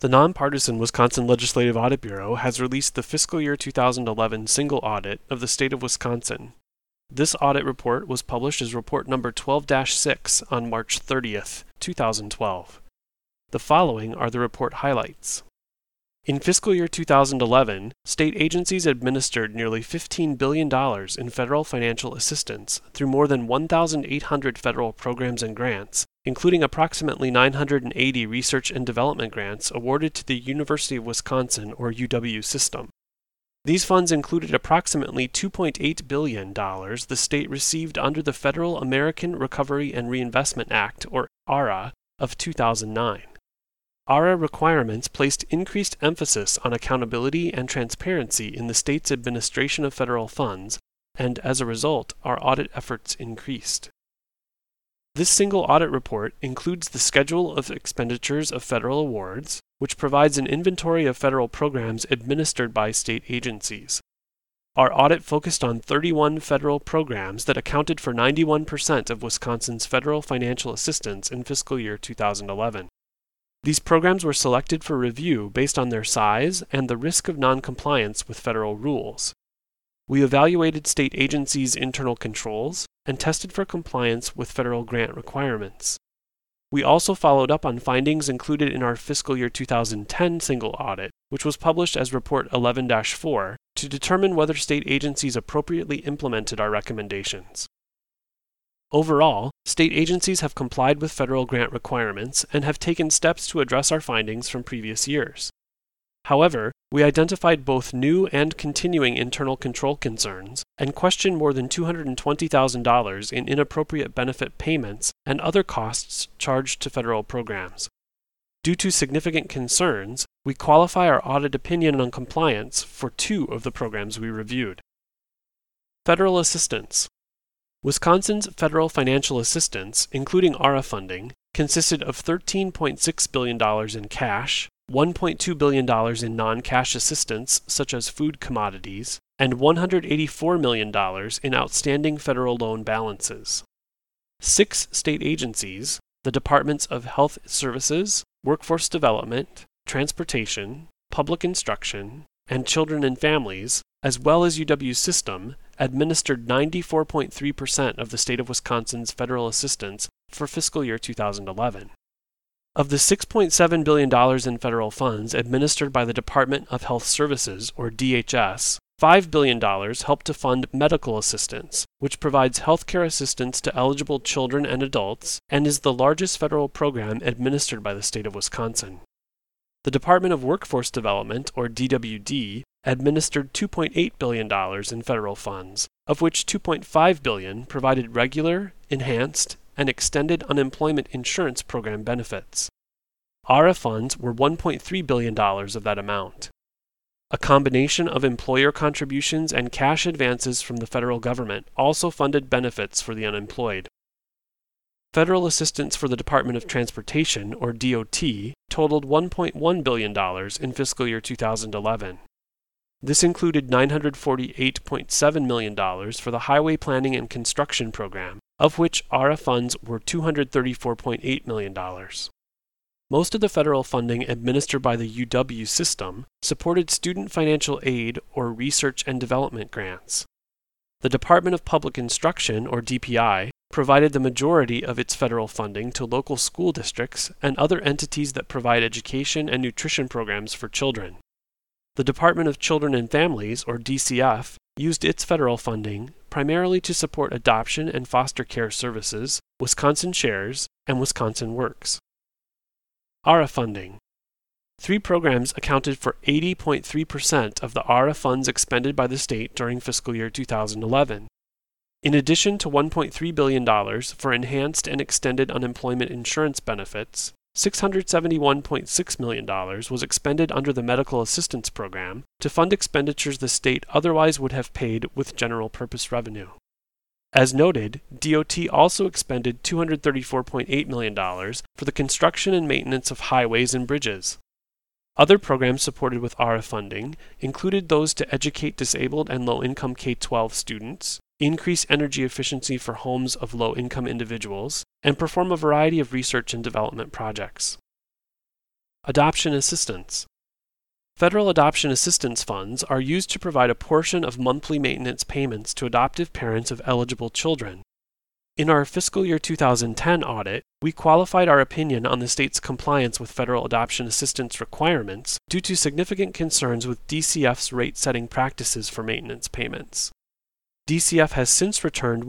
The nonpartisan Wisconsin Legislative Audit Bureau has released the fiscal year 2011 single audit of the state of Wisconsin. This audit report was published as report number 12-6 on March 30th, 2012. The following are the report highlights. In fiscal year 2011, state agencies administered nearly $15 billion in federal financial assistance through more than 1,800 federal programs and grants, including approximately 980 research and development grants awarded to the University of Wisconsin or UW system. These funds included approximately $2.8 billion the state received under the Federal American Recovery and Reinvestment Act, or ARRA, of 2009. ARRA requirements placed increased emphasis on accountability and transparency in the state's administration of federal funds, and as a result, our audit efforts increased. This single audit report includes the schedule of expenditures of federal awards, which provides an inventory of federal programs administered by state agencies. Our audit focused on 31 federal programs that accounted for 91% of Wisconsin's federal financial assistance in fiscal year 2011. These programs were selected for review based on their size and the risk of noncompliance with federal rules. We evaluated state agencies' internal controls and tested for compliance with federal grant requirements. We also followed up on findings included in our fiscal year 2010 single audit, which was published as Report 11-4, to determine whether state agencies appropriately implemented our recommendations. Overall, state agencies have complied with federal grant requirements and have taken steps to address our findings from previous years. However, we identified both new and continuing internal control concerns and questioned more than $220,000 in inappropriate benefit payments and other costs charged to federal programs. Due to significant concerns, we qualify our audit opinion on compliance for 2 of the programs we reviewed. Federal assistance. Wisconsin's federal financial assistance, including ARRA funding, consisted of $13.6 billion in cash, $1.2 billion in non-cash assistance such as food commodities, and $184 million in outstanding federal loan balances. 6 state agencies, the Departments of Health Services, Workforce Development, Transportation, Public Instruction, and Children and Families, as well as UW system, administered 94.3% of the state of Wisconsin's federal assistance for fiscal year 2011. Of the $6.7 billion in federal funds administered by the Department of Health Services, or DHS, $5 billion helped to fund medical assistance, which provides healthcare assistance to eligible children and adults, and is the largest federal program administered by the state of Wisconsin. The Department of Workforce Development, or DWD, administered $2.8 billion in federal funds, of which $2.5 billion provided regular, enhanced, and extended unemployment insurance program benefits. ARRA funds were $1.3 billion of that amount. A combination of employer contributions and cash advances from the federal government also funded benefits for the unemployed. Federal assistance for the Department of Transportation, or DOT, totaled $1.1 billion in fiscal year 2011. This included $948.7 million for the Highway Planning and Construction Program, of which ARRA funds were $234.8 million. Most of the federal funding administered by the UW system supported student financial aid or research and development grants. The Department of Public Instruction, or DPI, provided the majority of its federal funding to local school districts and other entities that provide education and nutrition programs for children. The Department of Children and Families, or DCF, used its federal funding primarily to support adoption and foster care services, Wisconsin Shares, and Wisconsin Works. ARRA funding. 3 programs accounted for 80.3% of the ARRA funds expended by the state during fiscal year 2011. In addition to $1.3 billion for enhanced and extended unemployment insurance benefits, $671.6 million was expended under the Medical Assistance Program to fund expenditures the state otherwise would have paid with general purpose revenue. As noted, DOT also expended $234.8 million for the construction and maintenance of highways and bridges. Other programs supported with ARRA funding included those to educate disabled and low-income K-12 students, increase energy efficiency for homes of low-income individuals, and perform a variety of research and development projects. Adoption assistance. Federal adoption assistance funds are used to provide a portion of monthly maintenance payments to adoptive parents of eligible children. In our fiscal year 2010 audit, we qualified our opinion on the state's compliance with federal adoption assistance requirements due to significant concerns with DCF's rate-setting practices for maintenance payments. DCF has since returned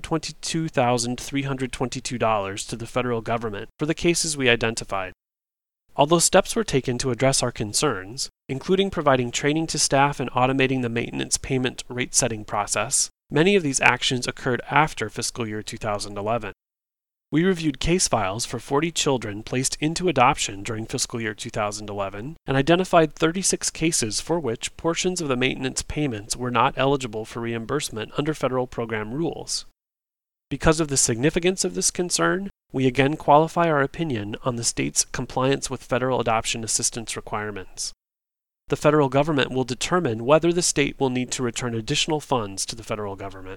$122,322 to the federal government for the cases we identified. Although steps were taken to address our concerns, including providing training to staff and automating the maintenance payment rate-setting process, many of these actions occurred after fiscal year 2011. We reviewed case files for 40 children placed into adoption during fiscal year 2011 and identified 36 cases for which portions of the maintenance payments were not eligible for reimbursement under federal program rules. Because of the significance of this concern, we again qualify our opinion on the state's compliance with federal adoption assistance requirements. The federal government will determine whether the state will need to return additional funds to the federal government.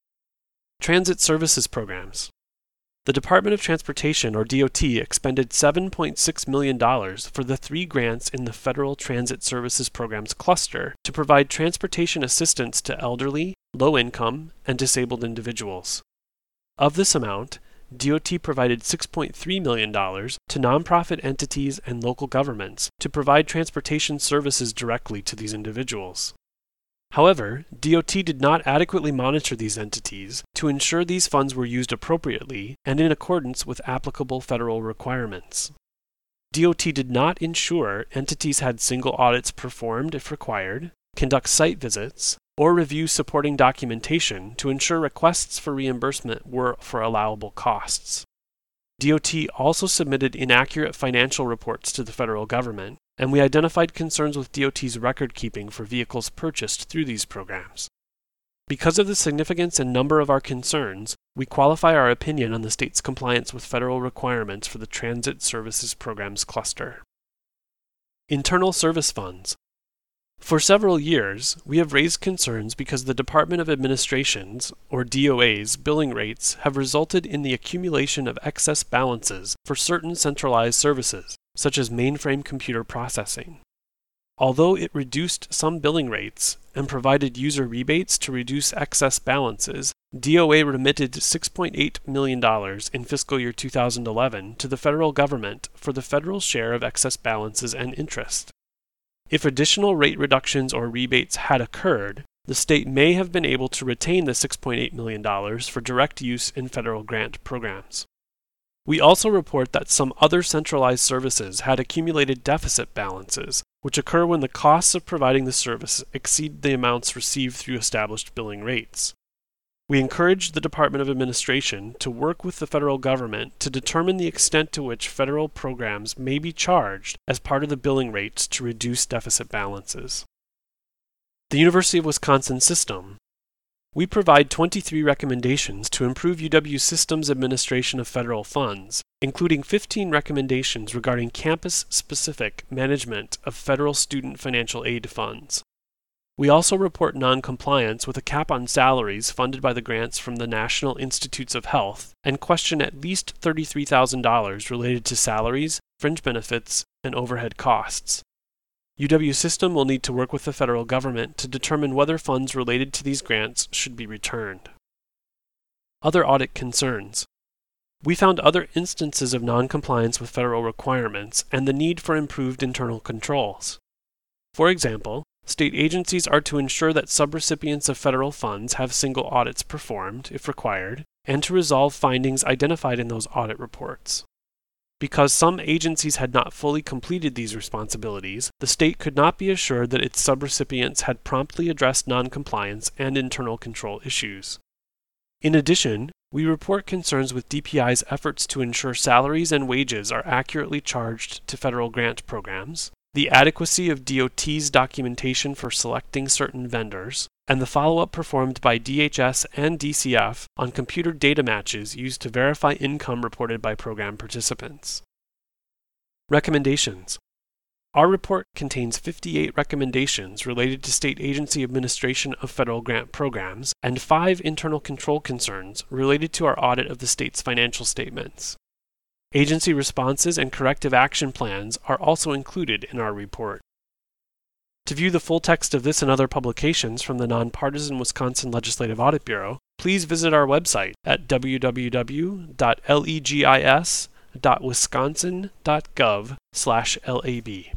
Transit services programs. The Department of Transportation, or DOT, expended $7.6 million for the 3 grants in the Federal Transit Services Programs cluster to provide transportation assistance to elderly, low-income, and disabled individuals. Of this amount, DOT provided $6.3 million to nonprofit entities and local governments to provide transportation services directly to these individuals. However, DOT did not adequately monitor these entities to ensure these funds were used appropriately and in accordance with applicable federal requirements. DOT did not ensure entities had single audits performed if required, conduct site visits, or review supporting documentation to ensure requests for reimbursement were for allowable costs. DOT also submitted inaccurate financial reports to the federal government, and we identified concerns with DOT's record keeping for vehicles purchased through these programs. Because of the significance and number of our concerns, we qualify our opinion on the state's compliance with federal requirements for the Transit Services Programs cluster. Internal Service Funds. For several years, we have raised concerns because the Department of Administration's, or DOA's, billing rates have resulted in the accumulation of excess balances for certain centralized services, such as mainframe computer processing. Although it reduced some billing rates and provided user rebates to reduce excess balances, DOA remitted $6.8 million in fiscal year 2011 to the federal government for the federal share of excess balances and interest. If additional rate reductions or rebates had occurred, the state may have been able to retain the $6.8 million for direct use in federal grant programs. We also report that some other centralized services had accumulated deficit balances, which occur when the costs of providing the service exceed the amounts received through established billing rates. We encourage the Department of Administration to work with the federal government to determine the extent to which federal programs may be charged as part of the billing rates to reduce deficit balances. The University of Wisconsin System. We provide 23 recommendations to improve UW System's administration of federal funds, including 15 recommendations regarding campus-specific management of federal student financial aid funds. We also report noncompliance with a cap on salaries funded by the grants from the National Institutes of Health and question at least $33,000 related to salaries, fringe benefits, and overhead costs. UW System will need to work with the federal government to determine whether funds related to these grants should be returned. Other audit concerns. We found other instances of noncompliance with federal requirements and the need for improved internal controls. For example, state agencies are to ensure that subrecipients of federal funds have single audits performed, if required, and to resolve findings identified in those audit reports. Because some agencies had not fully completed these responsibilities, the state could not be assured that its subrecipients had promptly addressed noncompliance and internal control issues. In addition, we report concerns with DPI's efforts to ensure salaries and wages are accurately charged to federal grant programs, the adequacy of DOT's documentation for selecting certain vendors, and the follow-up performed by DHS and DCF on computer data matches used to verify income reported by program participants. Recommendations. Our report contains 58 recommendations related to state agency administration of federal grant programs and 5 internal control concerns related to our audit of the state's financial statements. Agency responses and corrective action plans are also included in our report. To view the full text of this and other publications from the Nonpartisan Wisconsin Legislative Audit Bureau, please visit our website at www.legis.wisconsin.gov/lab.